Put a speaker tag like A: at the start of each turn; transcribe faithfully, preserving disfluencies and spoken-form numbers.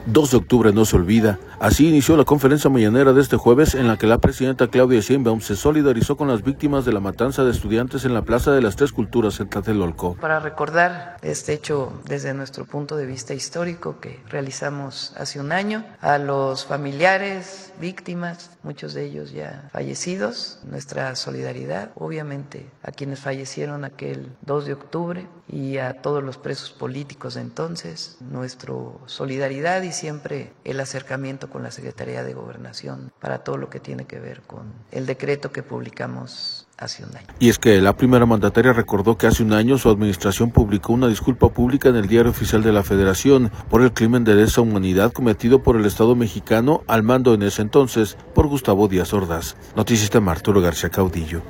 A: dos de octubre no se olvida. Así inició la conferencia mañanera de este jueves, en la que la presidenta Claudia Sheinbaum se solidarizó con las víctimas de la matanza de estudiantes en la Plaza de las Tres Culturas en Tlatelolco.
B: Para recordar este hecho desde nuestro punto de vista histórico que realizamos hace un año, a los familiares, víctimas, muchos de ellos ya fallecidos, nuestra solidaridad, obviamente a quienes fallecieron aquel dos de octubre y a todos los presos políticos de entonces, nuestra solidaridad y siempre el acercamiento con la Secretaría de Gobernación para todo lo que tiene que ver con el decreto que publicamos hace un año.
A: Y es que la primera mandataria recordó que hace un año su administración publicó una disculpa pública en el Diario Oficial de la Federación por el crimen de lesa humanidad cometido por el Estado mexicano al mando en ese entonces por Gustavo Díaz Ordaz. Noticias de Arturo García Caudillo.